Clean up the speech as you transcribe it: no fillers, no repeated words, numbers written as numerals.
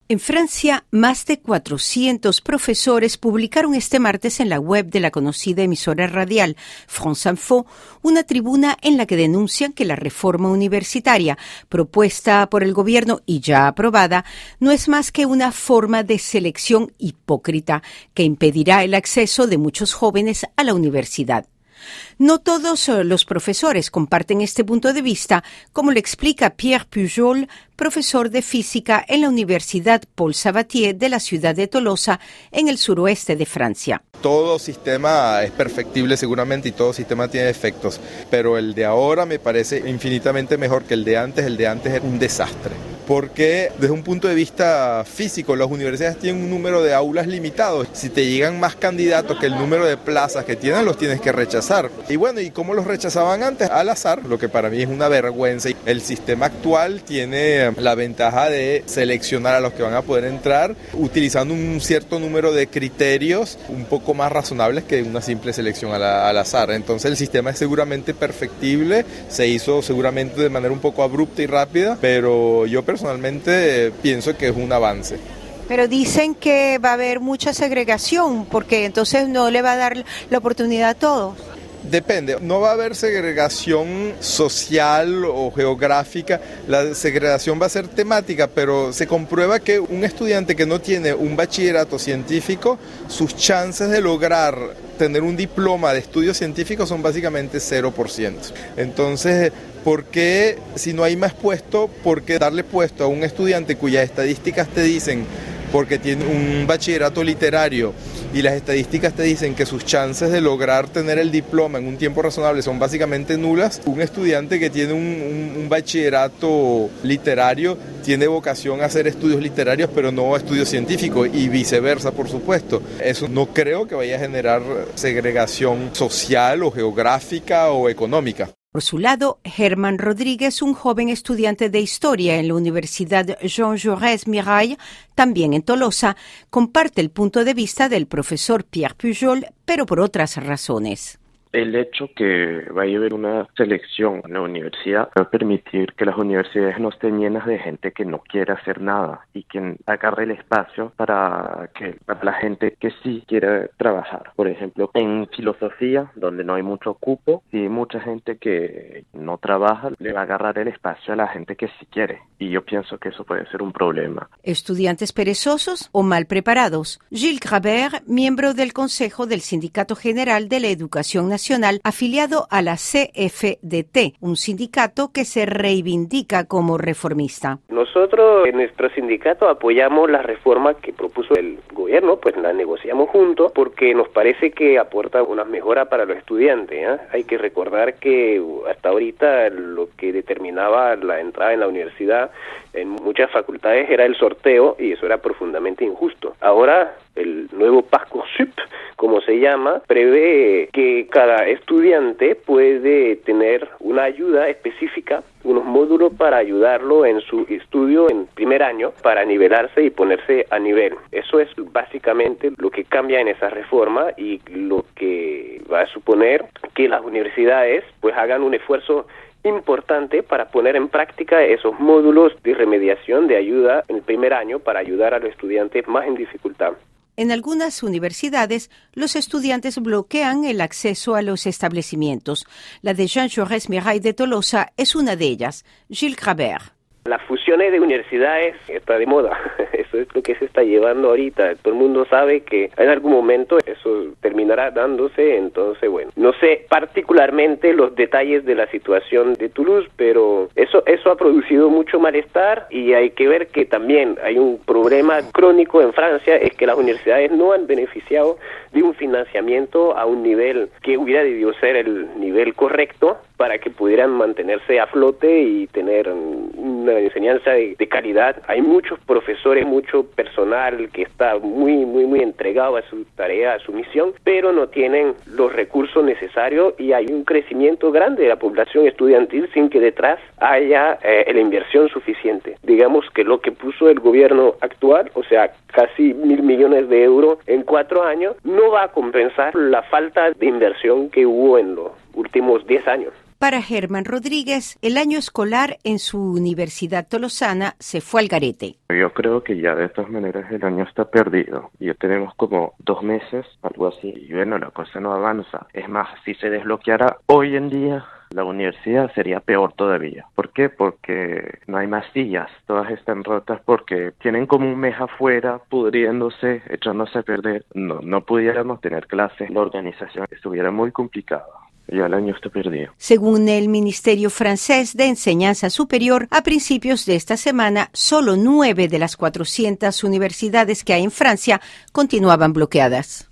En Francia, más de 400 profesores publicaron este martes en la web de la conocida emisora radial France Info una tribuna en la que denuncian que la reforma universitaria propuesta por el gobierno y ya aprobada no es más que una forma de selección hipócrita que impedirá el acceso de muchos jóvenes a la universidad. No todos los profesores comparten este punto de vista, como le explica Pierre Pujol, profesor de física en la Universidad Paul Sabatier de la ciudad de Tolosa, en el suroeste de Francia. Todo sistema es perfectible seguramente y todo sistema tiene defectos, pero el de ahora me parece infinitamente mejor que el de antes. El de antes era un desastre. Porque desde un punto de vista físico, las universidades tienen un número de aulas limitado. Si te llegan más candidatos que el número de plazas que tienen, los tienes que rechazar. Y bueno, ¿y cómo los rechazaban antes? Al azar, lo que para mí es una vergüenza. El sistema actual tiene la ventaja de seleccionar a los que van a poder entrar utilizando un cierto número de criterios un poco más razonables que una simple selección al azar. Entonces el sistema es seguramente perfectible, se hizo seguramente de manera un poco abrupta y rápida, pero yo personalmente pienso que es un avance. Pero dicen que va a haber mucha segregación, porque entonces no le va a dar la oportunidad a todos. Depende, no va a haber segregación social o geográfica, la segregación va a ser temática, pero se comprueba que un estudiante que no tiene un bachillerato científico, sus chances de lograr tener un diploma de estudios científicos son básicamente 0%. Entonces, ¿por qué si no hay más puesto, por qué darle puesto a un estudiante cuyas estadísticas te dicen, porque tiene un bachillerato literario y las estadísticas te dicen que sus chances de lograr tener el diploma en un tiempo razonable son básicamente nulas? Un estudiante que tiene un bachillerato literario tiene vocación a hacer estudios literarios, pero no estudios científicos, y viceversa, por supuesto. Eso no creo que vaya a generar segregación social o geográfica o económica. Por su lado, Germán Rodríguez, un joven estudiante de Historia en la Universidad Jean Jaurès Mirail, también en Tolosa, comparte el punto de vista del profesor Pierre Pujol, pero por otras razones. El hecho que vaya a haber una selección en la universidad va a permitir que las universidades no estén llenas de gente que no quiere hacer nada y que agarre el espacio para la gente que sí quiere trabajar. Por ejemplo, en filosofía, donde no hay mucho cupo y hay mucha gente que no trabaja, le va a agarrar el espacio a la gente que sí quiere. Y yo pienso que eso puede ser un problema. ¿Estudiantes perezosos o mal preparados? Gilles Grabert, miembro del Consejo del Sindicato General de la Educación Nacional, afiliado a la CFDT, un sindicato que se reivindica como reformista. Nosotros en nuestro sindicato apoyamos la reforma que propuso el gobierno, pues la negociamos juntos porque nos parece que aporta una mejora para los estudiantes, ¿eh? Hay que recordar que hasta ahorita lo que determinaba la entrada en la universidad en muchas facultades era el sorteo, y eso era profundamente injusto. Ahora el nuevo Parcoursup, como se llama, prevé que cada estudiante puede tener una ayuda específica, unos módulos para ayudarlo en su estudio en primer año, para nivelarse y ponerse a nivel. Eso es básicamente lo que cambia en esa reforma, y lo que va a suponer que las universidades pues hagan un esfuerzo importante para poner en práctica esos módulos de remediación, de ayuda en el primer año, para ayudar a los estudiantes más en dificultad. En algunas universidades, los estudiantes bloquean el acceso a los establecimientos. La de Jean Jaurès Mirail de Tolosa es una de ellas. Gilles Grabert. Las fusiones de universidades está de moda, eso es lo que se está llevando ahorita. Todo el mundo sabe que en algún momento eso terminará dándose, entonces bueno, no sé particularmente los detalles de la situación de Toulouse, pero eso ha producido mucho malestar, y hay que ver que también hay un problema crónico en Francia, es que las universidades no han beneficiado de un financiamiento a un nivel que hubiera debido ser el nivel correcto para que pudieran mantenerse a flote y tener una enseñanza de calidad. Hay muchos profesores, mucho personal que está muy entregado a su tarea, a su misión, pero no tienen los recursos necesarios, y hay un crecimiento grande de la población estudiantil sin que detrás haya la inversión suficiente. Digamos que lo que puso el gobierno actual, o sea, casi 1.000 millones de euros en 4 años, no va a compensar la falta de inversión que hubo en los últimos 10 años. Para Germán Rodríguez, el año escolar en su Universidad Tolosana se fue al garete. Yo creo que ya de todas maneras el año está perdido. Ya tenemos como 2 meses, algo así, y bueno, la cosa no avanza. Es más, si se desbloqueara hoy en día, la universidad sería peor todavía. ¿Por qué? Porque no hay más sillas, todas están rotas porque tienen como un mes afuera pudriéndose, echándose a perder. No pudiéramos tener clases, la organización estuviera muy complicada. Ya el año está perdido. Según el Ministerio francés de Enseñanza Superior, a principios de esta semana, solo 9 de las 400 universidades que hay en Francia continuaban bloqueadas.